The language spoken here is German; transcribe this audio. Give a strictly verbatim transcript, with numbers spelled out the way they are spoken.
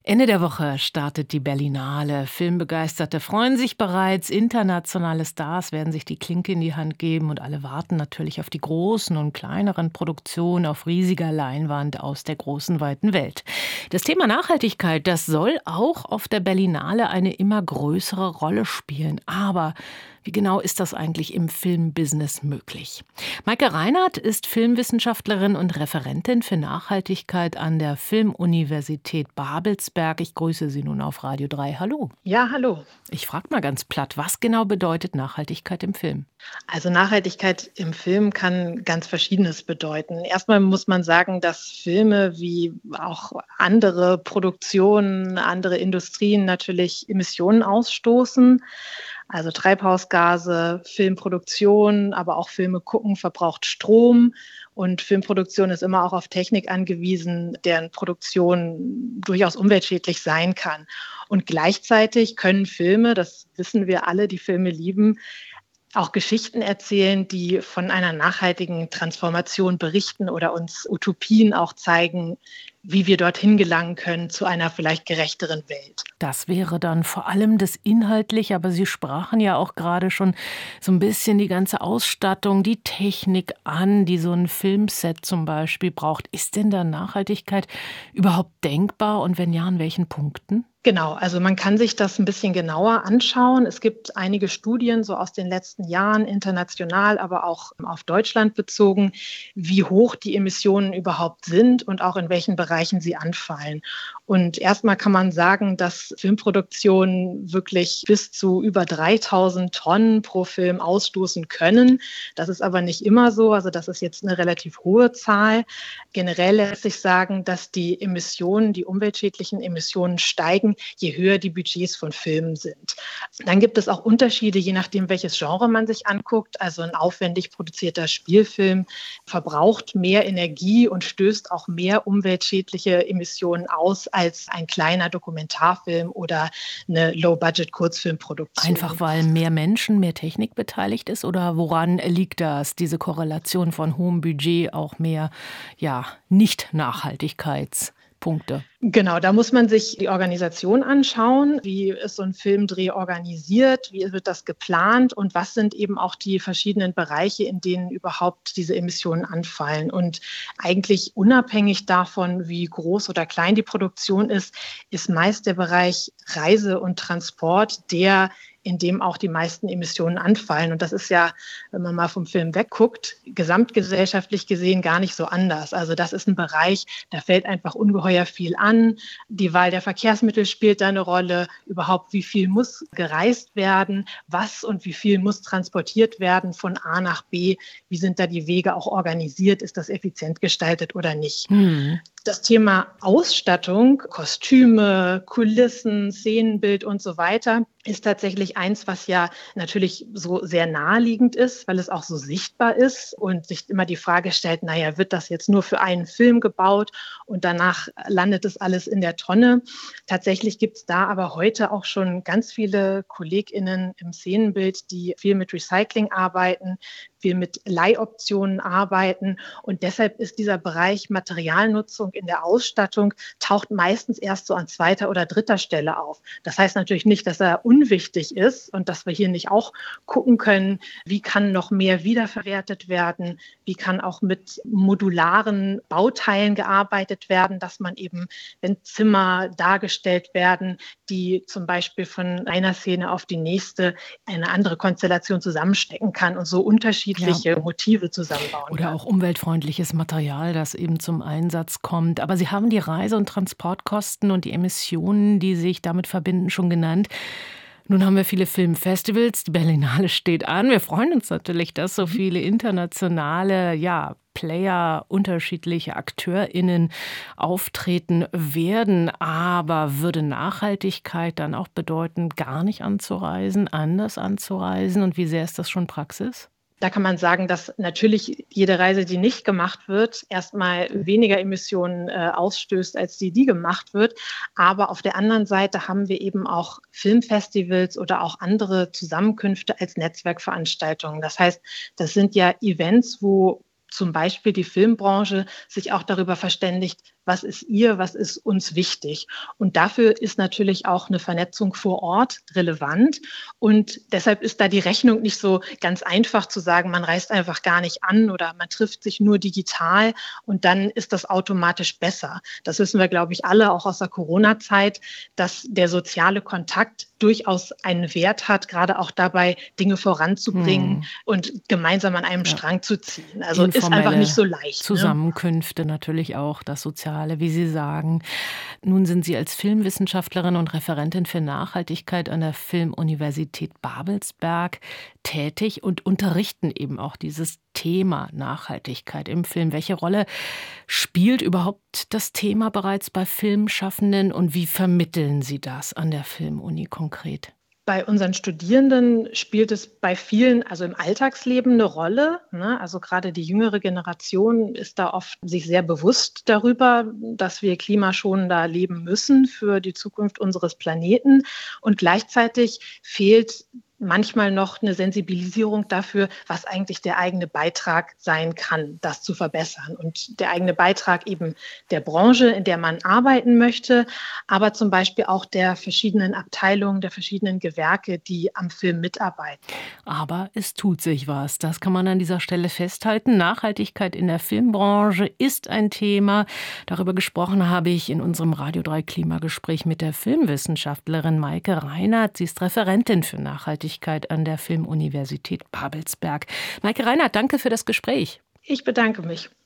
Ende der Woche startet die Berlinale. Filmbegeisterte freuen sich bereits. Internationale Stars werden sich die Klinke in die Hand geben und alle warten natürlich auf die großen und kleineren Produktionen auf riesiger Leinwand aus der großen, weiten Welt. Das Thema Nachhaltigkeit, das soll auch auf der Berlinale eine immer größere Rolle spielen. Aber wie genau ist das eigentlich im Filmbusiness möglich? Maike Reinhardt ist Filmwissenschaftlerin und Referentin für Nachhaltigkeit an der Filmuniversität Babelsberg. Ich grüße Sie nun auf Radio drei. Hallo. Ja, hallo. Ich frage mal ganz platt, was genau bedeutet Nachhaltigkeit im Film? Also Nachhaltigkeit im Film kann ganz Verschiedenes bedeuten. Erstmal muss man sagen, dass Filme wie auch andere Produktionen, andere Industrien natürlich Emissionen ausstoßen. Also Treibhausgase, Filmproduktion, aber auch Filme gucken verbraucht Strom. Und Filmproduktion ist immer auch auf Technik angewiesen, deren Produktion durchaus umweltschädlich sein kann. Und gleichzeitig können Filme, das wissen wir alle, die Filme lieben, auch Geschichten erzählen, die von einer nachhaltigen Transformation berichten oder uns Utopien auch zeigen, wie wir dorthin gelangen können zu einer vielleicht gerechteren Welt. Das wäre dann vor allem das Inhaltliche, aber Sie sprachen ja auch gerade schon so ein bisschen die ganze Ausstattung, die Technik an, die so ein Filmset zum Beispiel braucht. Ist denn da Nachhaltigkeit überhaupt denkbar und wenn ja, an welchen Punkten? Genau, also man kann sich das ein bisschen genauer anschauen. Es gibt einige Studien so aus den letzten Jahren, international, aber auch auf Deutschland bezogen, wie hoch die Emissionen überhaupt sind und auch in welchen Bereichen sie anfallen. Und erstmal kann man sagen, dass Filmproduktionen wirklich bis zu über dreitausend Tonnen pro Film ausstoßen können. Das ist aber nicht immer so, also das ist jetzt eine relativ hohe Zahl. Generell lässt sich sagen, dass die Emissionen, die umweltschädlichen Emissionen steigen, je höher die Budgets von Filmen sind. Dann gibt es auch Unterschiede, je nachdem, welches Genre man sich anguckt. Also ein aufwendig produzierter Spielfilm verbraucht mehr Energie und stößt auch mehr umweltschädliche Emissionen aus als ein kleiner Dokumentarfilm oder eine Low-Budget-Kurzfilmproduktion. Einfach weil mehr Menschen, mehr Technik beteiligt ist oder woran liegt das, diese Korrelation von hohem Budget, auch mehr, ja, Nicht-Nachhaltigkeitspunkte? Genau, da muss man sich die Organisation anschauen. Wie ist so ein Filmdreh organisiert? Wie wird das geplant? Und was sind eben auch die verschiedenen Bereiche, in denen überhaupt diese Emissionen anfallen? Und eigentlich unabhängig davon, wie groß oder klein die Produktion ist, ist meist der Bereich Reise und Transport der, in dem auch die meisten Emissionen anfallen. Und das ist ja, wenn man mal vom Film wegguckt, gesamtgesellschaftlich gesehen gar nicht so anders. Also das ist ein Bereich, da fällt einfach ungeheuer viel an. Die Wahl der Verkehrsmittel spielt da eine Rolle. Überhaupt, wie viel muss gereist werden? Was und wie viel muss transportiert werden von A nach B? Wie sind da die Wege auch organisiert? Ist das effizient gestaltet oder nicht? Hm. Das Thema Ausstattung, Kostüme, Kulissen, Szenenbild und so weiter ist tatsächlich eins, was ja natürlich so sehr naheliegend ist, weil es auch so sichtbar ist und sich immer die Frage stellt, naja, wird das jetzt nur für einen Film gebaut und danach landet es alles in der Tonne? Tatsächlich gibt es da aber heute auch schon ganz viele KollegInnen im Szenenbild, die viel mit Recycling arbeiten, viel mit Leihoptionen arbeiten. Und deshalb ist dieser Bereich Materialnutzung in der Ausstattung taucht meistens erst so an zweiter oder dritter Stelle auf. Das heißt natürlich nicht, dass er unwichtig ist und dass wir hier nicht auch gucken können, wie kann noch mehr wiederverwertet werden, wie kann auch mit modularen Bauteilen gearbeitet werden, dass man eben, wenn Zimmer dargestellt werden, die zum Beispiel von einer Szene auf die nächste eine andere Konstellation zusammenstecken kann und so unterschiedliche ja. Motive zusammenbauen Oder kann. auch umweltfreundliches Material, das eben zum Einsatz kommt. Aber Sie haben die Reise- und Transportkosten und die Emissionen, die sich damit verbinden, schon genannt. Nun haben wir viele Filmfestivals, die Berlinale steht an. Wir freuen uns natürlich, dass so viele internationale, ja, Player, unterschiedliche AkteurInnen auftreten werden. Aber würde Nachhaltigkeit dann auch bedeuten, gar nicht anzureisen, anders anzureisen? Und wie sehr ist das schon Praxis? Da kann man sagen, dass natürlich jede Reise, die nicht gemacht wird, erstmal weniger Emissionen äh, ausstößt, als die, die gemacht wird. Aber auf der anderen Seite haben wir eben auch Filmfestivals oder auch andere Zusammenkünfte als Netzwerkveranstaltungen. Das heißt, das sind ja Events, wo zum Beispiel die Filmbranche sich auch darüber verständigt, was ist ihr, was ist uns wichtig. Und dafür ist natürlich auch eine Vernetzung vor Ort relevant. Und deshalb ist da die Rechnung nicht so ganz einfach zu sagen, man reist einfach gar nicht an oder man trifft sich nur digital und dann ist das automatisch besser. Das wissen wir, glaube ich, alle, auch aus der Corona-Zeit, dass der soziale Kontakt durchaus einen Wert hat, gerade auch dabei, Dinge voranzubringen hm. und gemeinsam an einem ja. Strang zu ziehen. Also ist einfach nicht so leicht. Zusammenkünfte ne? Natürlich auch, das Soziale, wie Sie sagen. Nun sind Sie als Filmwissenschaftlerin und Referentin für Nachhaltigkeit an der Filmuniversität Babelsberg tätig und unterrichten eben auch dieses Thema Nachhaltigkeit im Film. Welche Rolle spielt überhaupt das Thema bereits bei Filmschaffenden und wie vermitteln Sie das an der Filmuni konkret? Bei unseren Studierenden spielt es bei vielen, also im Alltagsleben, eine Rolle. Ne? Also gerade die jüngere Generation ist da oft sich sehr bewusst darüber, dass wir klimaschonender leben müssen für die Zukunft unseres Planeten. Und gleichzeitig fehlt manchmal noch eine Sensibilisierung dafür, was eigentlich der eigene Beitrag sein kann, das zu verbessern. Und der eigene Beitrag eben der Branche, in der man arbeiten möchte, aber zum Beispiel auch der verschiedenen Abteilungen, der verschiedenen Gewerke, die am Film mitarbeiten. Aber es tut sich was. Das kann man an dieser Stelle festhalten. Nachhaltigkeit in der Filmbranche ist ein Thema. Darüber gesprochen habe ich in unserem Radio drei Klimagespräch mit der Filmwissenschaftlerin Maike Reinhardt. Sie ist Referentin für Nachhaltigkeit an der Filmuniversität Babelsberg. Maike Reinhardt, danke für das Gespräch. Ich bedanke mich.